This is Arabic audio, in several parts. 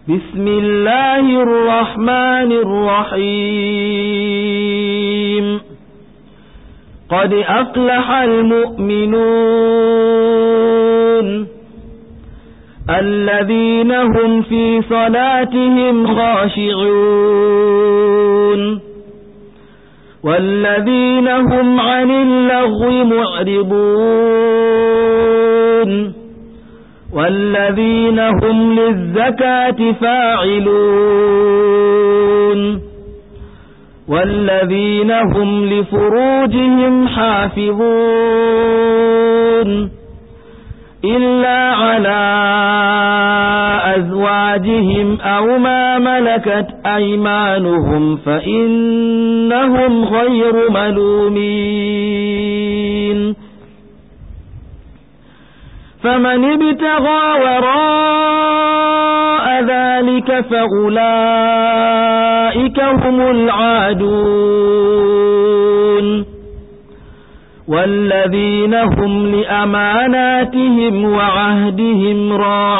بسم الله الرحمن الرحيم قد أفلح المؤمنون الذين هم في صلاتهم خاشعون والذين هم عن اللغو معرضون والذين هم للزكاة فاعلون والذين هم لفروجهم حافظون إلا على أزواجهم أو ما ملكت أيمانهم فإنهم غير ملومين فمن ابتغى وراء ذلك فأولئك هم العادون والذين هم لأماناتهم وعهدهم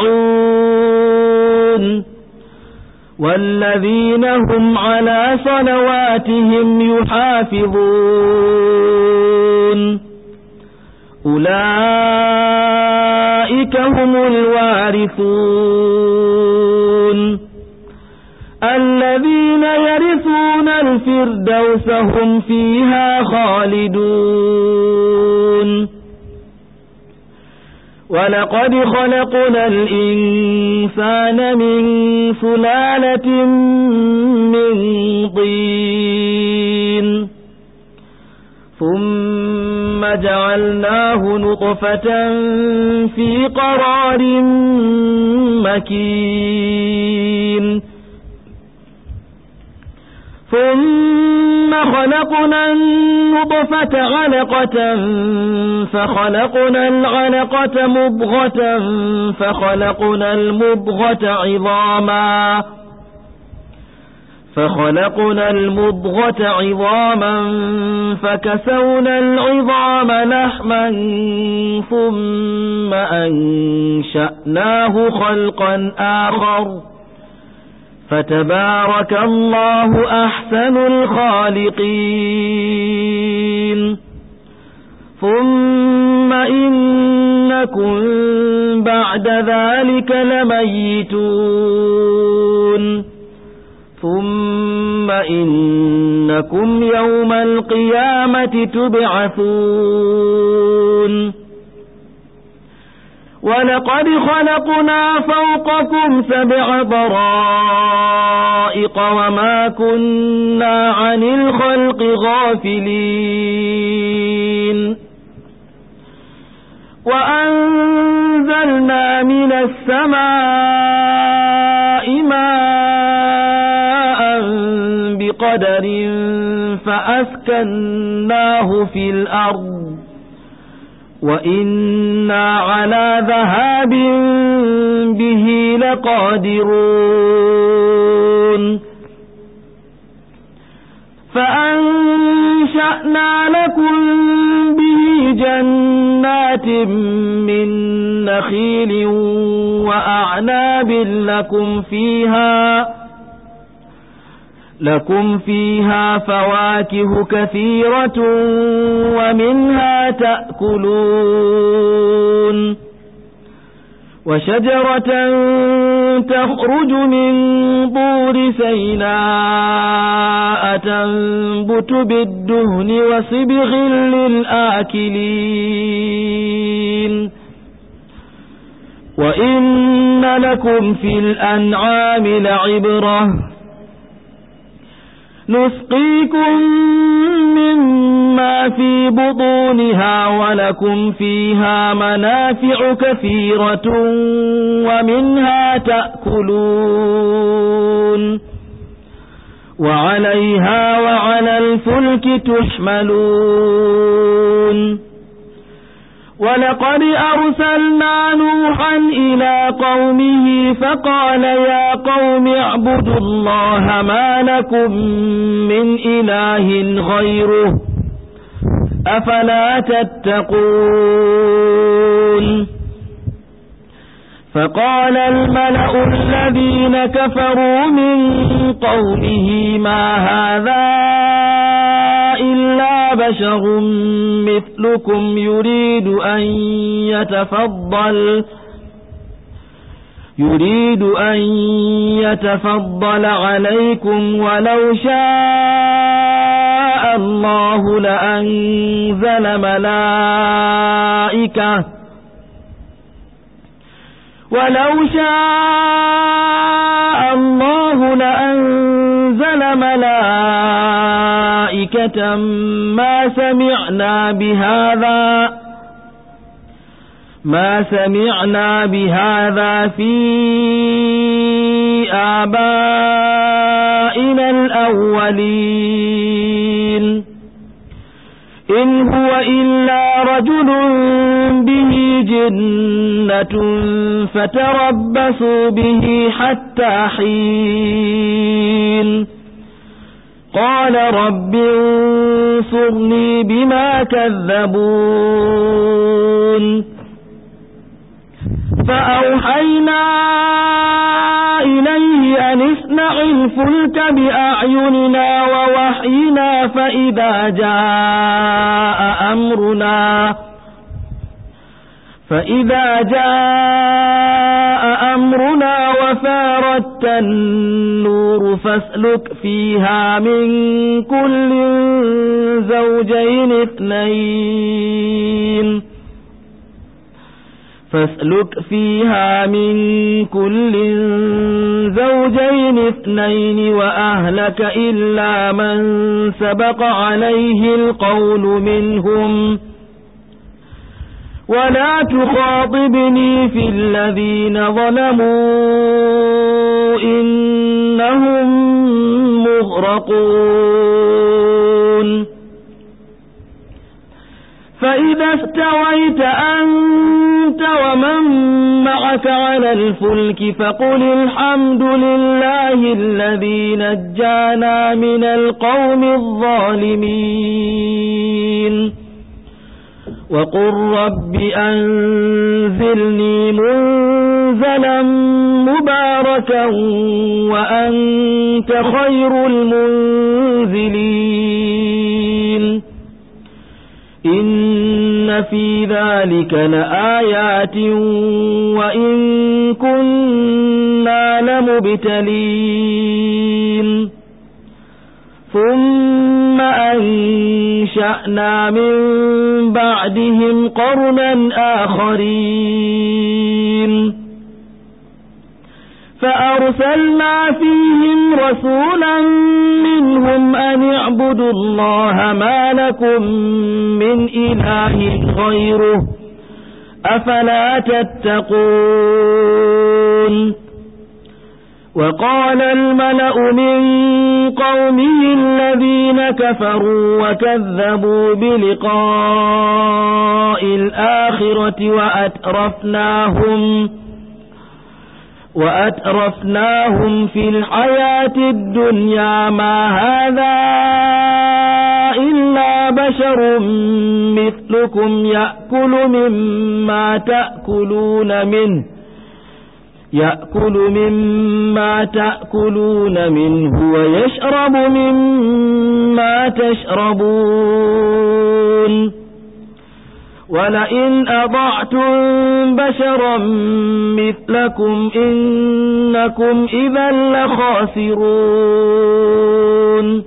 راعون والذين هم على صلواتهم يحافظون أولئك هم الوارثون الذين يرثون الفردوس هم فيها خالدون ولقد خلقنا الإنسان من سلالة من طين ثم جعلناه نطفة في قرار مكين ثم خلقنا النطفة علقة فخلقنا العلقة مضغة فخلقنا المضغة عظاما فكسونا العظام لحما ثم أنشأناه خلقا آخر فتبارك الله أحسن الخالقين ثم إنكم بعد ذلك لميتون ثم إنكم يوم القيامة تبعثون ولقد خلقنا فوقكم 7 طرائق وما كنا عن الخلق غافلين وأنزلنا من السماء ماء بقدر فأسكناه في الأرض وإنا على ذهاب به لقادرون فأنشأنا لكم به جنات من نخيل وأعناب لكم فيها فواكه كثيرة ومنها تأكلون وشجرة تخرج من طور سيناء تنبت بالدهن وصبغ للآكلين وإن لكم في الأنعام لعبرة نسقيكم مما في بطونها ولكم فيها منافع كثيرة ومنها تأكلون وعليها وعلى الفلك تحملون ولقد أرسلنا نوحا إلى قومه فقال يا قوم اعبدوا الله ما لكم من إله غيره أفلا تتقون فقال الملأ الذين كفروا من قومه ما هذا إلا بشر مثلكم يريد أن يتفضل عليكم ولو شاء الله لأنزل ملائكة ما سمعنا بهذا في آبائنا الأولين إن هو إلا رجل به جنة فتربصوا به حتى حين قال رب انصرني بما كذبون فأوحينا إليه أن اصنع الفلك بأعيننا ووحينا فإذا جاء أمرنا وفارت النور فاسلك فيها من كل زوجين اثنين وأهلك إلا من سبق عليه القول منهم ولا تخاطبني في الذين ظلموا إنهم مغرقون فإذا استويت أنت ومن معك على الفلك فقل الحمد لله الذي نجانا من القوم الظالمين وقل رب أنزلني منزلا مباركا وأنت خير المنزلين إن في ذلك لآيات وإن كنا لمبتلين ثم أنشأنا من بعدهم قرنا آخرين فأرسلنا فيهم رسولا منهم أن اعبدوا الله ما لكم من إله غيره أفلا تتقون وقال الملأ من قومه الذين كفروا وكذبوا بلقاء الآخرة وأترفناهم في الحياة الدنيا ما هذا إلا بشر مثلكم يأكل مما تأكلون منه ويشرب مما تشربون ولئن أطعتم بشرا مثلكم إنكم إذا لخاسرون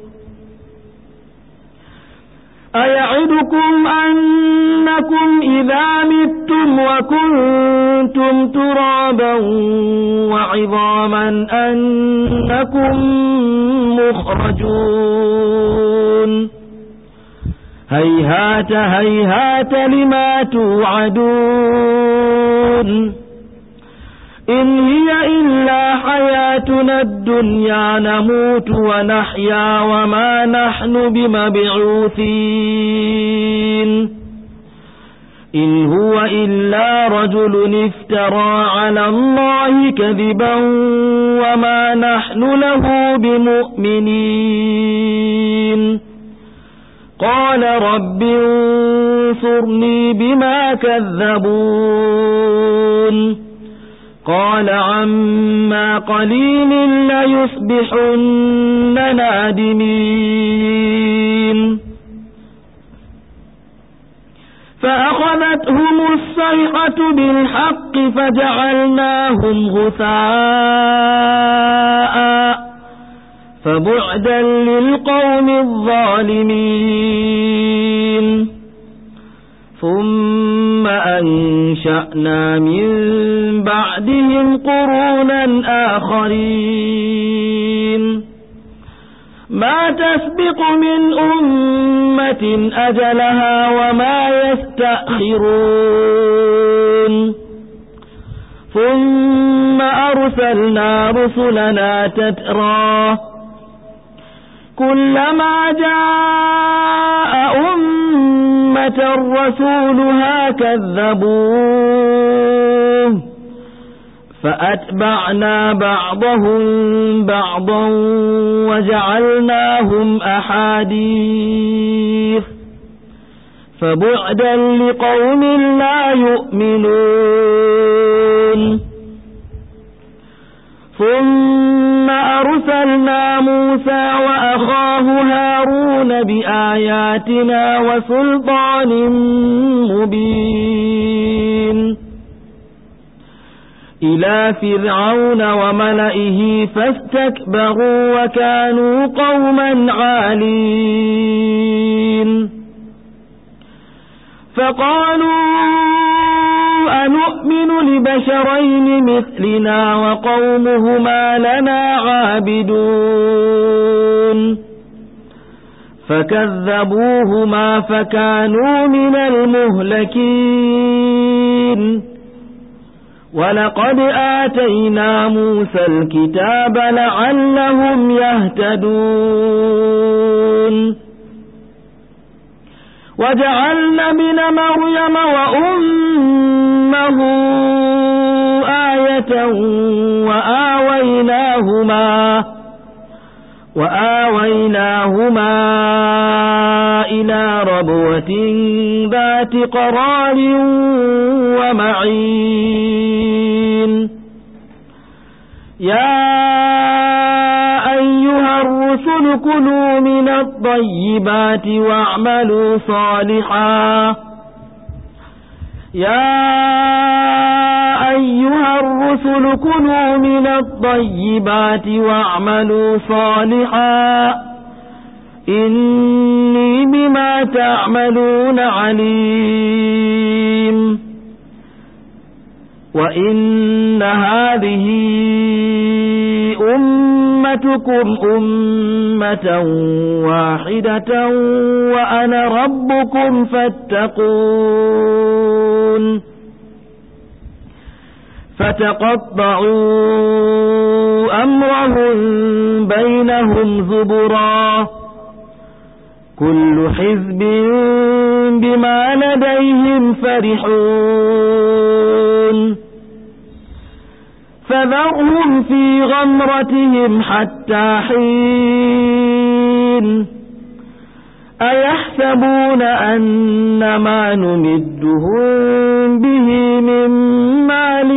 أيعدكم أنكم إذا متم وكنتم ترابا وعظاما أنكم مخرجون هيهات هيهات لما توعدون إن هي إلا حياتنا الدنيا نموت ونحيا وما نحن بمبعوثين إن هو إلا رجل افترى على الله كذبا وما نحن له بمؤمنين قال رب انصرني بما كذبون قال عما قليل ليصبحن نادمين فأخذتهم الصيحة بالحق فجعلناهم غثاء فبعدا للقوم الظالمين ثم أنشأنا من بعدهم قرونا آخرين ما تسبق من أمة أجلها وما يستأخرون ثم أرسلنا رسلنا تترى كلما جاء أمة رسولها كذبوه فأتبعنا بعضهم بعضا وجعلناهم أحاديث فبعدا لقوم لا يؤمنون ثم أرسلنا موسى وأخاه هارون بآياتنا وسلطان مبين إلى فرعون وملئه فاستكبروا وكانوا قوما عالين فقالوا أنؤمن لبشرين مثلنا وقومهما لنا عابدون فكذبوهما فكانوا من المهلكين ولقد آتينا موسى الكتاب لعلهم يهتدون وجعلنا ابن مريم وأمه آية وآويناهما إلى ربوة ذات قرار ومعين يا أيها الرسل كلوا من الطيبات واعملوا صالحا إني بما تعملون عليم وإن هذه أمتكم أمة واحدة وأنا ربكم فاتقون فتقطعوا أمرهم بينهم زبرا كل حزب بما لديهم فرحون فذرهم في غمرتهم حتى حين أيحسبون أن ما نمدهم به من مال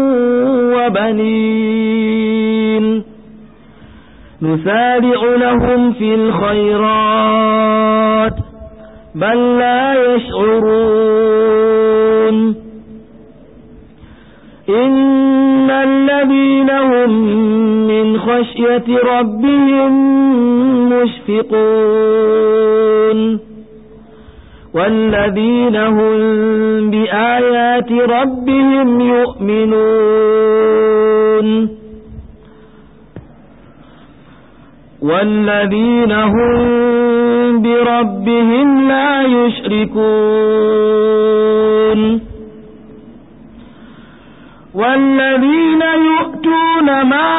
وبنين نسارع لهم في الخيرات بل لا يشعرون إن الذين هم من خشية ربهم مشفقون والذين هم بآيات ربهم يؤمنون والذين هم بربهم لا يشركون والذين يؤتون ما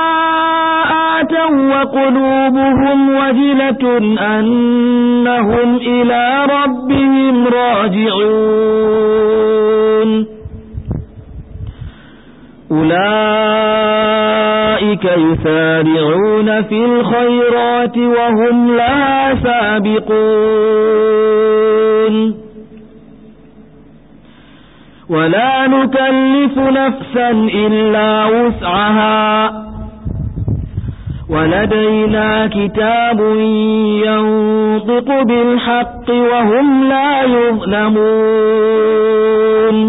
آتوا وقلوبهم وجلة أنهم إلى ربهم راجعون أولئك يسارعون في الخيرات وهم لها سابقون ولا نكلف نفسا إلا وسعها ولدينا كتاب ينطق بالحق وهم لا يظلمون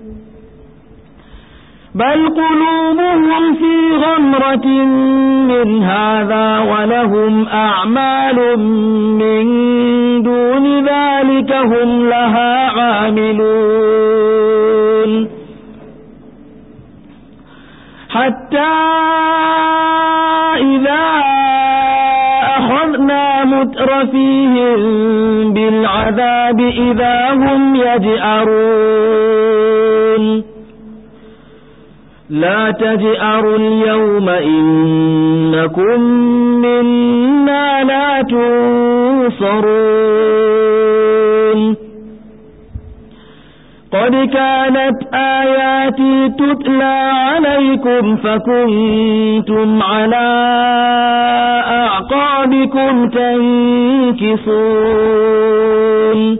بل قلوبهم في غمرة من هذا ولهم أعمال من دون ذلك هم لها عاملون حتى إذا أخذنا مترفيهم بالعذاب إذا هم يجأرون لا تجأروا اليوم إنكم منا لا تنصرون قد كانت آياتي تتلى عليكم فكنتم على أعقابكم تنكصون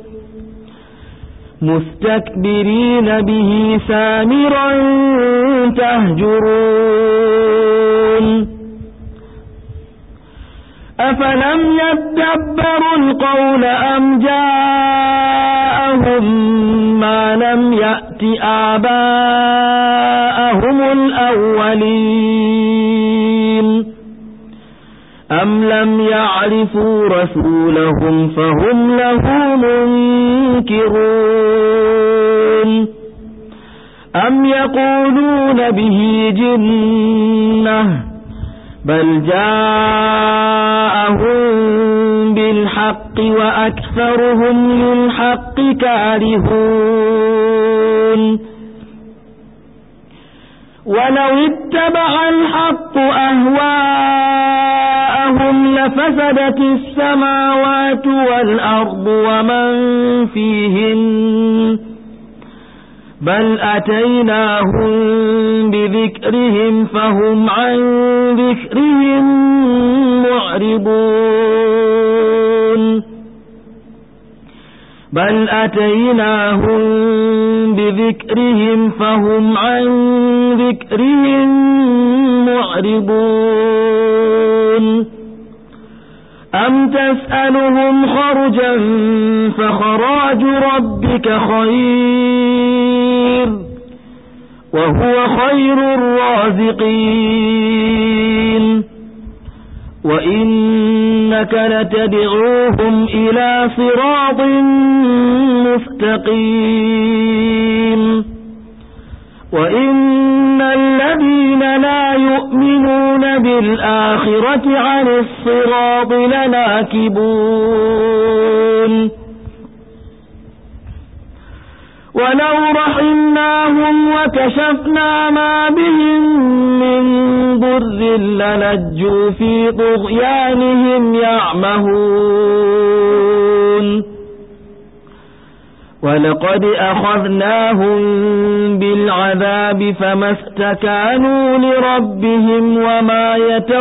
مستكبرين به سامرا تهجرون أفلم يدبروا القول أم جاءهم ما لم يأت آباءهم الأولين أم لم يعرفوا رسولهم فهم له منكرون أم يقولون به جنة بل جاءهم بالحق وأكثرهم للحق كارهون ولو اتبع الحق أهواءهم لفسدت السماوات والأرض ومن فيهن بل أتيناهم بذكرهم فهم عن ذكرهم معرضون بل أتيناهم بذكرهم فهم عن ذكرهم معرضون أم تسألهم خرجا فخراج ربك خير وهو خير الرازقين وإنك لتدعوهم إلى صراط مستقيم وإن الذين لا يؤمنون بالآخرة عن الصراط لناكبون ولو رحمناهم وكشفنا ما بهم من ضر للجوا في طغيانهم يعمهون ولقد أخذناهم بالعذاب فما استكانوا لربهم وما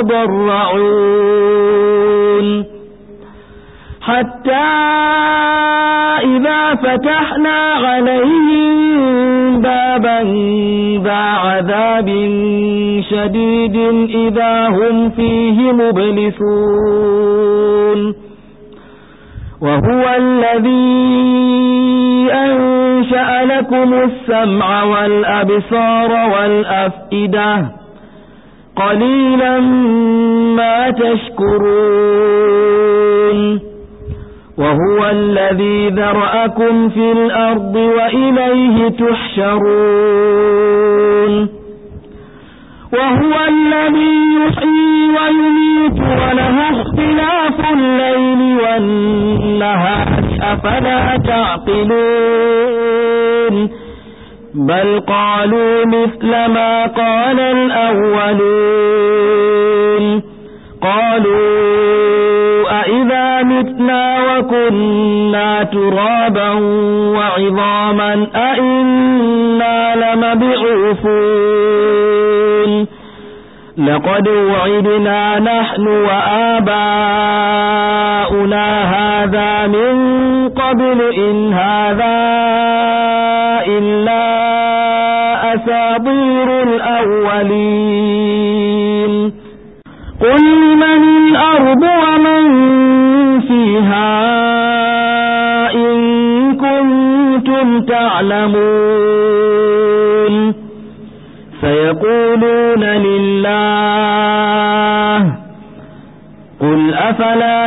يتضرعون حتى إذا فتحنا عليهم بابا ذا عذاب شديد إذا هم فيه مبلسون وهو الذي أنشأ لكم السمع والأبصار والأفئدة قليلا ما تشكرون وهو الذي ذرأكم في الأرض وإليه تحشرون وهو الذي يحيي ويميت وله اختلاف الليل والنهار أفلا تعقلون بل قالوا مثل ما قال الأولون قالوا أإذا متنا وكنا ترابا وعظاما أإنا لمبعوثون لقد وعدنا نحن وآباؤنا هذا من قبل إن هذا إلا أساطير الأولين قل لمن الأرض ومن فيها إن كنتم تعلمون سيقولون لله قل أفلا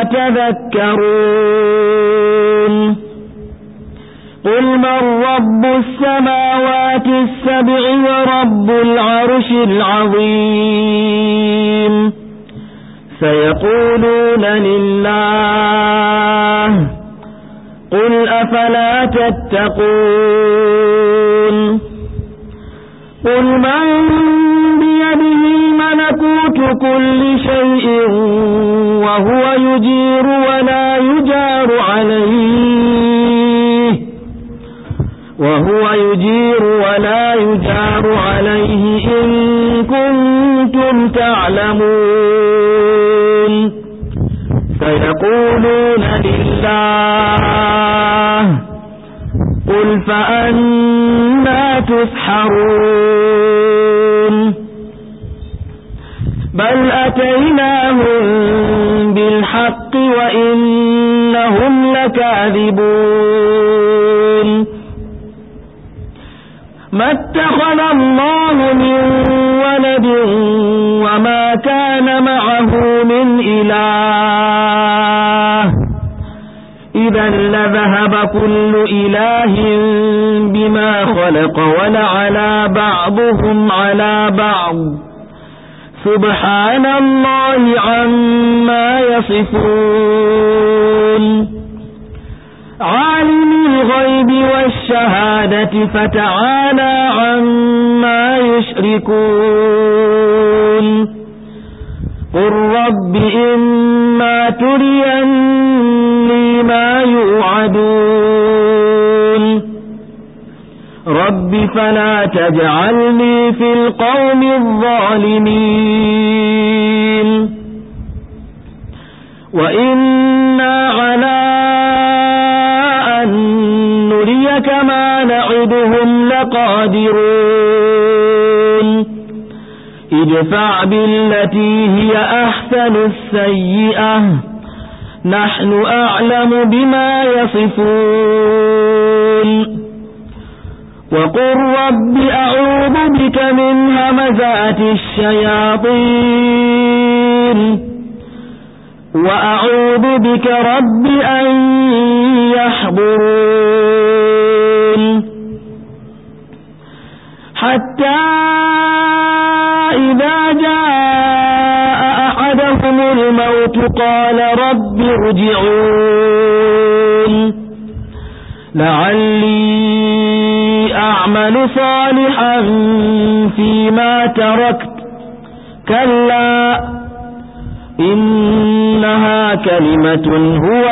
تذكرون قل من رب السماوات السبع ورب العرش العظيم سيقولون لله قل أفلا تتقون قل من بيده ملكوت كل شيء وهو يجير ولا يجار عليه إن كنتم تعلمون سيقولون لله قل فأنى تسحرون بل أتيناهم بالحق وإنهم لكاذبون ما اتخذ الله من ولد وما كان معه من إله إذا لذهب كل إله بما خلق ولعلى بعضهم على بعض سبحان الله عما يصفون عالم الغيب والشهادة فتعالى عما يشركون قل رب إما تريني ما يوعدون رب فلا تجعلني في القوم الظالمين وإنا على أن نريك ما نعدهم لقادرون ادفع بالتي هي أحسن السيئة نحن أعلم بما يصفون وقل رب أعوذ بك من همزات الشياطين وأعوذ بك رب أن يحضرون حتى إذا جاء أحدهم الموت قال رب ارجعون لعلي أعمل صالحا فيما تركت كلا إنها كلمة هو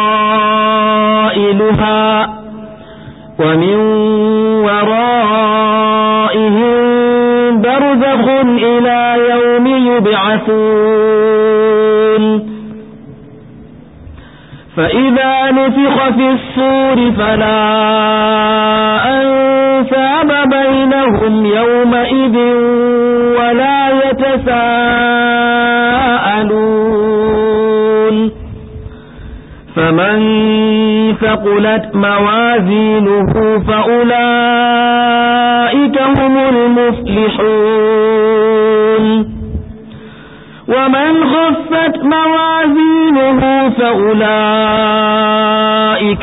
قائلها ومن ورائهم برزخ إلى يوم يبعثون فإذا نفخ في الصور فلا أنساب بينهم يومئذ ولا يتساءلون فمن ثقلت موازينه فأولئك هم المفلحون ومن خفت موازينه فأولئك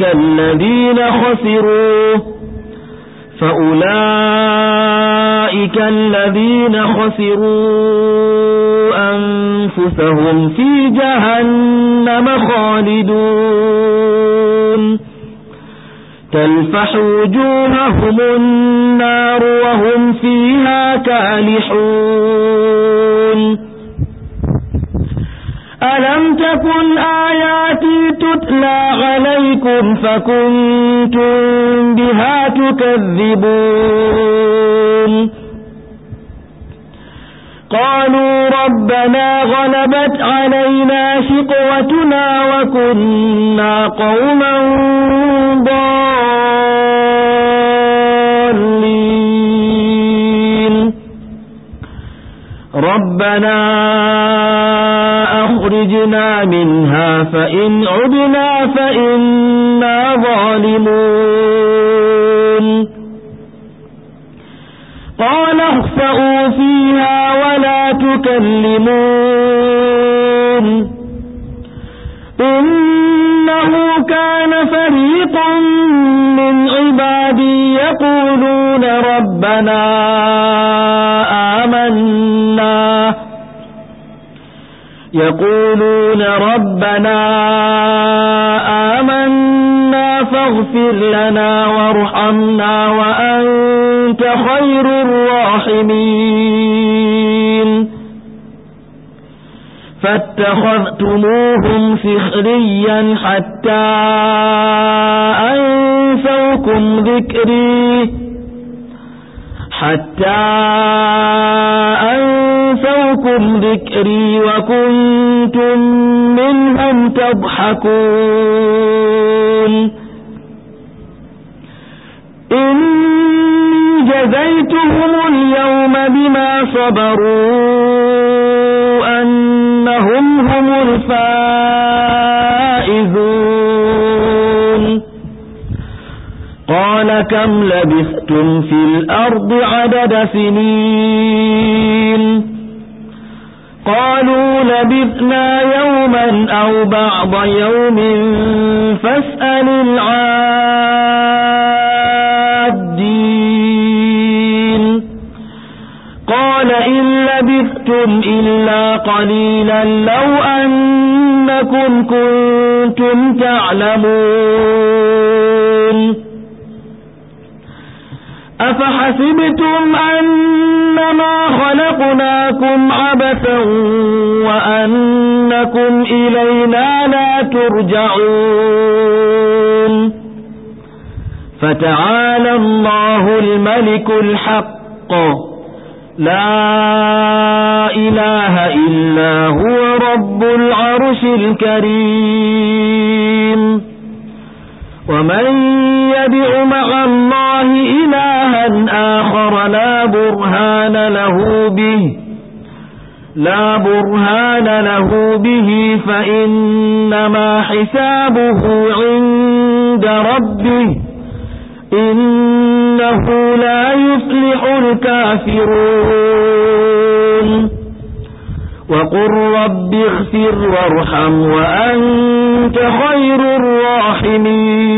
الذين خسروا أنفسهم في جهنم خالدون تلفح وجوههم النار وهم فيها كالحون ألم تكن آياتي تتلى عليكم فكنتم بها تكذبون قالوا ربنا غلبت علينا شقوتنا وكنا قوما ضالين ربنا أخرجنا منها فإن عدنا فإنا ظالمون قال اخسئوا فيها ولا تكلمون إنه كان فريق من عبادي يقولون ربنا آمنا فاغفر لنا وارحمنا وأنت خير الراحمين فاتخذتموهم سخريا حتى أنسوكم ذكري وكنتم منهم تضحكون إني جزيتهم اليوم بما صبروا أنهم هم الفائزون قال كم لبثتم في الأرض عدد سنين قالوا لبثنا يوما أو بعض يوم فاسأل العادين قال إن لبثتم إلا قليلا لو أنكم كنتم تعلمون أفحسبتم أنما خلقناكم عبثا وأنكم إلينا لا ترجعون فتعالى الله الملك الحق لا إله إلا هو رب العرش الكريم ومن يدع مع الله إلها آخر لا برهان له به فإنما حسابه عند ربه إنه لا يفلح الكافرون وقل رب اغفر وارحم وأنت خير الراحمين